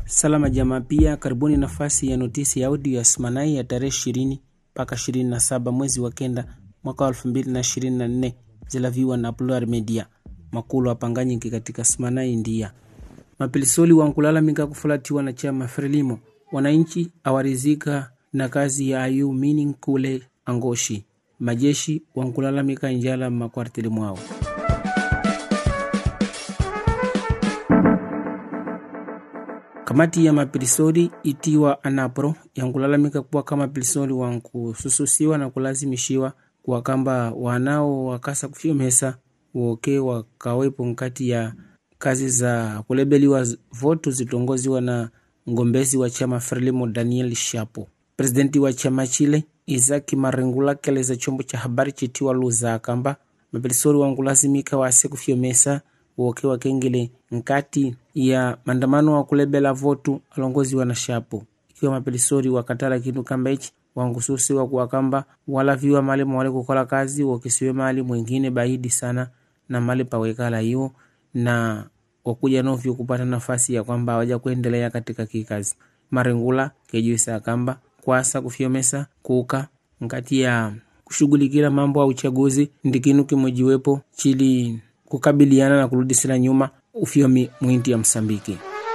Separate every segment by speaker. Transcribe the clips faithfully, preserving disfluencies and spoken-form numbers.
Speaker 1: Salama jamaa, pia karibuni nafasi ya notisi ya audio ya Smanai ya tarehe ishirini mpaka ishirini na saba mwezi wa kenda mwaka wa elfu mbili na ishirini na nne, zilaviwa na Plural Media. Makulu wapanganyiki katika Smanai ndia mapilisoli wankulalamika kufulatiwa na chama Frelimo. Wananchi awarizika na kazi ya ayu mining kule Angoshi. Majeshi wankulalamika njala makwartili mwao. Kamati ya mapilisoli itiwa Anapro yankulalamika kuwa kama pilisoli wankusususiwa na kulazimishiwa kwa kamba wanao wakasa kufyomesa woke wakawepo nkati ya kazi za kulebeliwa votu zitongoziwa na ngombezi wa chama Frelimo Daniel Shapo. Presidenti wa chama chile Izaki Marengula keleza chombo cha habari chitiwa Luza kamba mapilisoli wankulazimika wase kufyomesa woke wakengele nkati ya mandamano wa kulebela votu alongozi wa na Shapo. Ikiwa mapilisori wakatala kitu kamba ichi wangususi wa kuwa kamba wala viwa mali mwale kukola kazi wakisiwe mali mwengine bahidi sana na mali pawekala hiyo na wakuja novyo kupata nafasi ya kwamba waja kuendelea katika kikazi. Marengula kejuisa kamba kwasa kufyomesa kuka nkati ya kushugulikila mambo wa uchaguzi ndikinu kimojiwepo chili kukabiliana na kurudisila nyuma ufyomi mwinti ya Msambiki.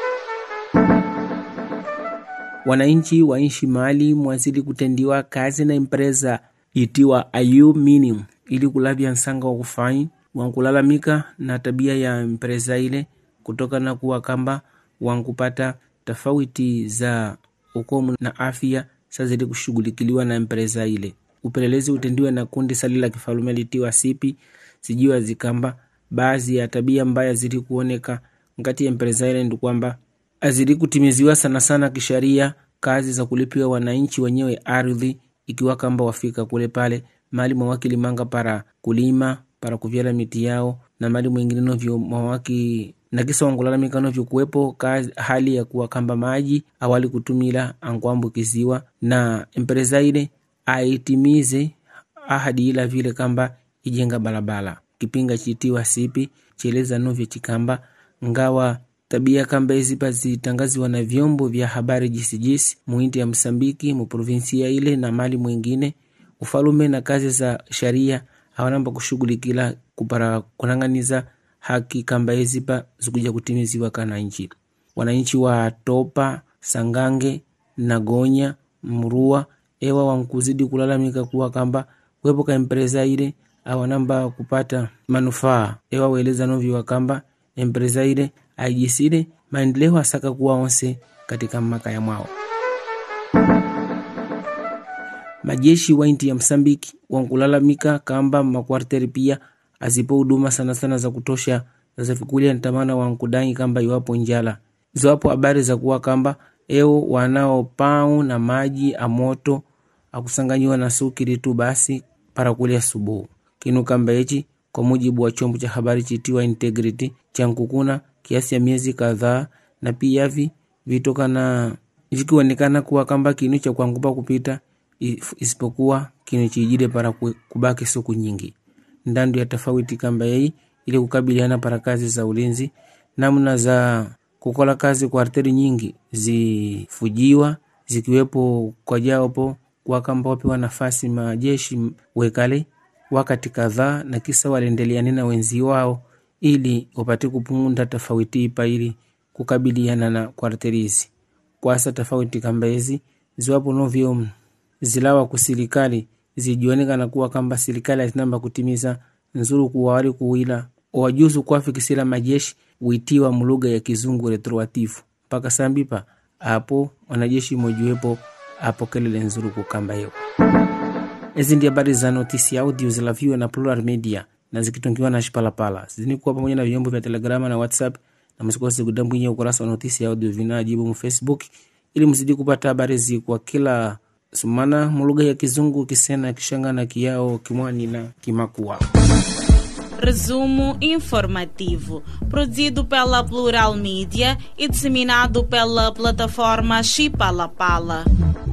Speaker 1: Wananchi wa inshi mali mwazili kutendiwa kazi na impreza itiwa Ayu Mining ili kulabia nsanga wa kufanyi wankulalamika na tabia ya impreza ile kutoka na kuwa kamba wankupata tofauti za ukomu na afya sazili kushugulikiliwa na impreza ile. Upelelezi utendiwa na kundi salila kifalume litiwa Sipi sijiwa zikamba baadhi ya tabia mbaya zili kuoneka ngati ya impreza ile ndu kwamba azili kutimiziwa sana sana kisharia kazi za kulipiwa wananchi wenyewe ardhi ikiwa kamba wafika kule pale mali mwakili manga para kulima para kuvyala miti yao na mali mwingine novyo mwaki na kisa wangulalamika novyo kuwepo kazi hali ya kuwa kamba maji awali kutumila angwambukiziwa na impreza ile aitimize ahadi ila vile kamba ijenga balabala. Kipinga chitiwa Sipi cheleza novyo chikamba ngawa tabia kamba hizipa zitangaziwa na vyombo vya habari jisijisi muinti ya Msambiki mu provinsia ile na mali mwingine ufalume na kazi za sharia hawanamba kushugulikila kupara kunanganiza haki kamba hizipa zikuja kutimiziwa kana nchi. Wananchi wa Topa, Sangange, Nagonya, Murua ewa wankuzidi kulalamika kuwa kamba wepo ka impreza ile awanamba kupata manufaa. Ewa weleza novi wa kamba impreza ile aijisile maendeleo asaka kuwa onse katika maka ya mwao. Majeshi wa inti ya Msambiki wankulalamika kamba makwarteri pia azipo huduma sana sana za kutosha za fikulia ntamana wankudai kamba iwapo njala. Ziwapo habari za kuwa kamba eo wanao pau na maji amoto akusanganyiwa na sukiri tu basi para kulia subuhu. Kinu kamba echi kwa mujibu wa chombo cha habari chitiwa Integrity chankukuna kiasi ya miezi kadhaa na pia vi vitoka na vikionekana kuwa kamba kinu cha kuangupa kupita isipokuwa kinu chijide para kubaki siku nyingi. Ndandu ya tofauti kamba hii ili kukabiliana para kazi za ulinzi namna za kukola kazi kwa arteri nyingi zifujiwa zikiwepo kwa jaopo kwa kamba wapewa nafasi majeshi wekale wakati kadhaa na kisa walendelea nina wenzi wao ili wapate kupumunda tofauti ipa ili kukabiliana na kwarterizi. Kwa asa tofauti kamba hizi ziwapo novyo zilawa kusilikali zijioneka na kuwa kamba silikali atinamba kutimiza nzuru kuwa wali kuwila wajuzu kwa fikisila majeshi uitiwa muluga ya kizungu retroatifu paka sambipa hapo wanajeshi mojuwepo hapo kelele nzuru kukamba hiyo. Ezi ndi habari za notisi audio zilaviwe na Plural Media na zikitongiwa na Shipalapala. Zini kuwa pamoja na vyombo vya Telegrama na WhatsApp na msikose kudambwinya ukurasa wa notisi audio vinajibu mu Facebook ili mzidi kupata habari zi kwa kila sumana muluga ya kizungu, kisena, kishanga na kiao, kimwani na kimakua.
Speaker 2: Resumo informativo, produzido pela Plural Media e disseminado pela plataforma Shipalapala.